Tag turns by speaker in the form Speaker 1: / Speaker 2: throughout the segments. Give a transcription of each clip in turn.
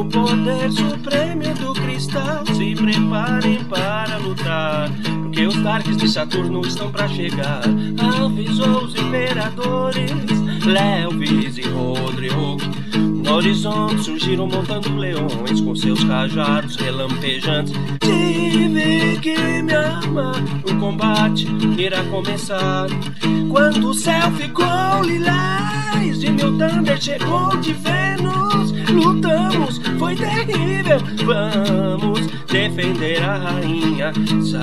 Speaker 1: poder supremo do cristal. Se preparem para lutar, porque os Darks de Saturno estão pra chegar. Avisou os imperadores Lelvis e Rodrigo. No horizonte surgiram montando leões com seus cajados relampejantes. Tive que me amar, o combate irá começar. Quando o céu ficou lilás, de meu Thunder chegou de Vênus. Lutamos, foi terrível, vamos defender a rainha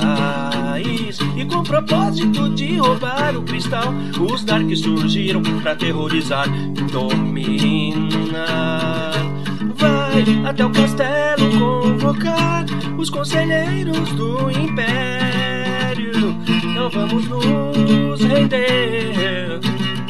Speaker 1: Sais. E com o propósito de roubar o cristal, os Darks surgiram pra aterrorizar. Domina, vai até o castelo convocar os conselheiros do império. Não vamos nos render.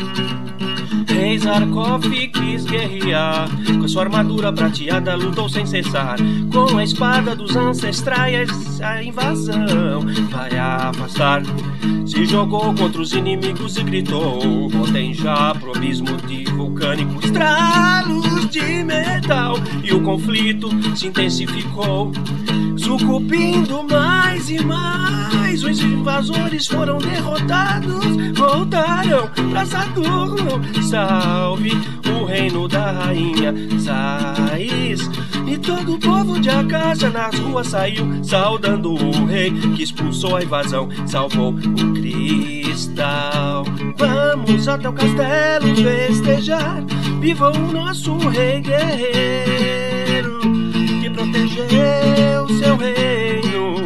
Speaker 1: Rei Zarkov quis guerrear, com sua armadura prateada lutou sem cessar. Com a espada dos ancestrais a invasão vai afastar. Se jogou contra os inimigos e gritou: voltem já pro abismo de vulcânico estralos de metal. E o conflito se intensificou, sucumbindo mais e mais. Os invasores foram derrotados, voltaram pra Saturno. Salve o reino da rainha Sais. E todo o povo de Acacia nas ruas saiu, saudando o rei que expulsou a invasão, salvou o cristal. Vamos até o castelo festejar, viva o nosso rei guerreiro que protegeu seu reino.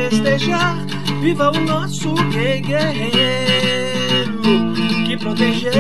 Speaker 1: Viva o nosso rei guerreiro que protegeu